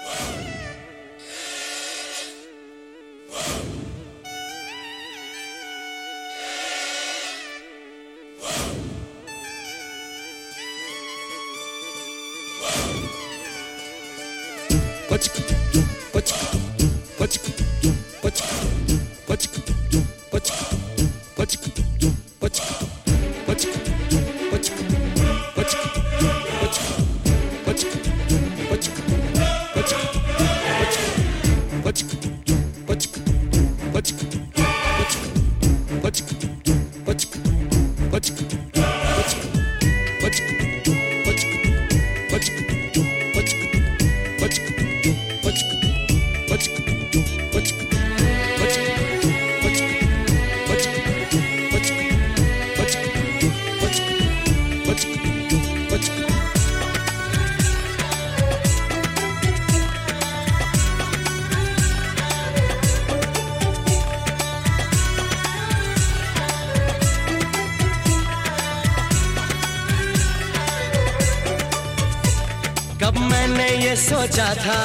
कब मैंने ये सोचा था,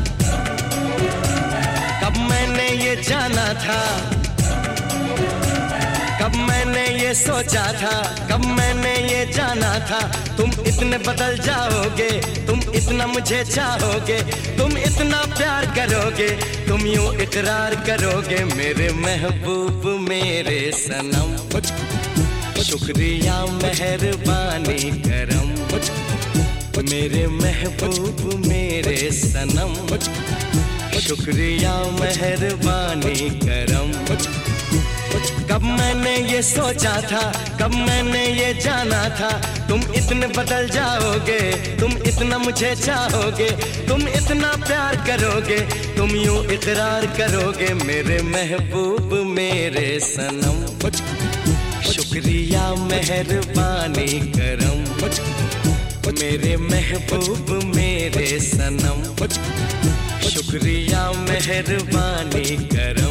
कब मैंने ये जाना था, कब मैंने ये सोचा था, कब मैंने ये जाना था, तुम इतने बदल जाओगे, तुम इतना मुझे चाहोगे, तुम इतना प्यार करोगे, तुम यूं इकरार करोगे मेरे महबूब मेरे सनम। शुक्रिया मेहरबानी करम मेरे महबूब मेरे सनम। शुक्रिया मेहरबानी करम। कब मैंने ये सोचा था, कब मैंने ये जाना था, तुम इतने बदल जाओगे, तुम इतना मुझे चाहोगे, तुम इतना प्यार करोगे, तुम यूं इकरार करोगे मेरे महबूब मेरे सनम। शुक्रिया मेहरबानी करम मेरे महबूब मेरे सनम। शुक्रिया मेहरबानी करम।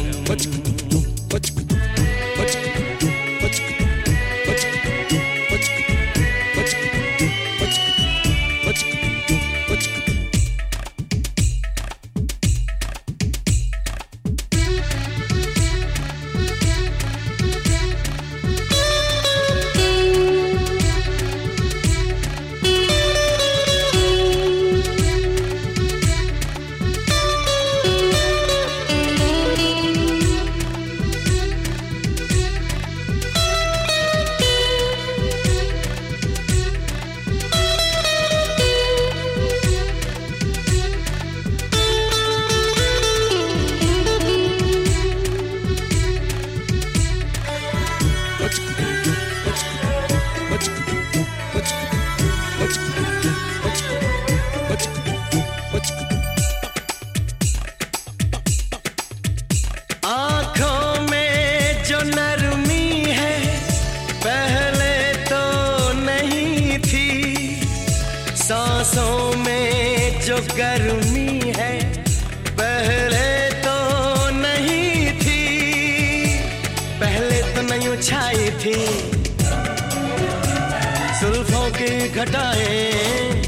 आँखों में जो नरमी है पहले तो नहीं थी, सांसों में जो गर्मी है पहले तो नहीं थी, पहले तो नहीं छाई थी जुल्फों की घटाएं,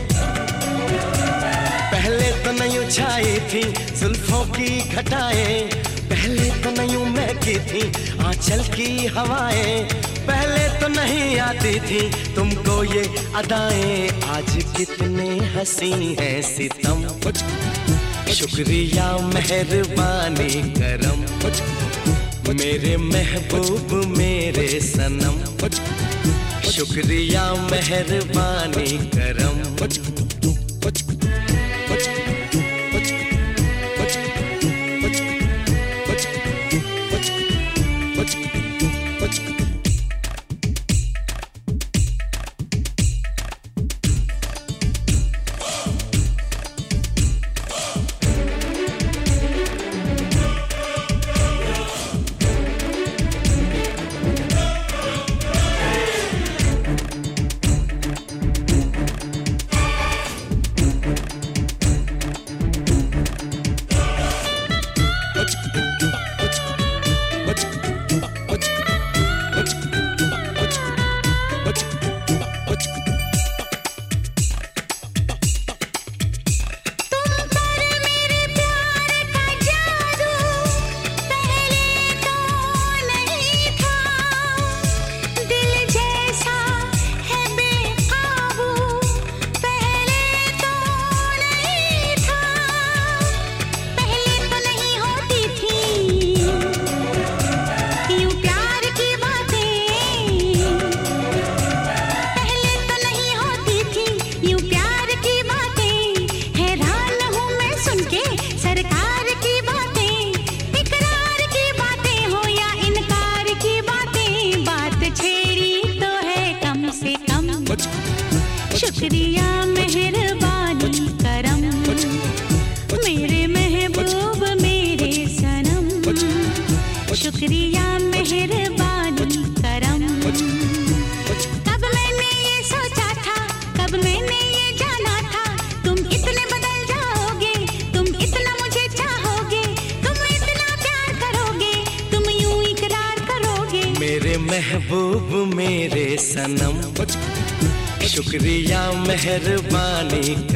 पहले तो नहीं छाई थी जुल्फों की घटाएं, पहले तो नहीं महकी थी आंचल की हवाएं, पहले तो नहीं आती थी तुमको ये अदाएं, आज कितने हंसी हैं सितम। शुक्रिया मेहरबानी करम मेरे महबूब मेरे सनम। शुक्रिया मेहरबानी करम। महबूब मेरे सनम, शुक्रिया मेहरबानी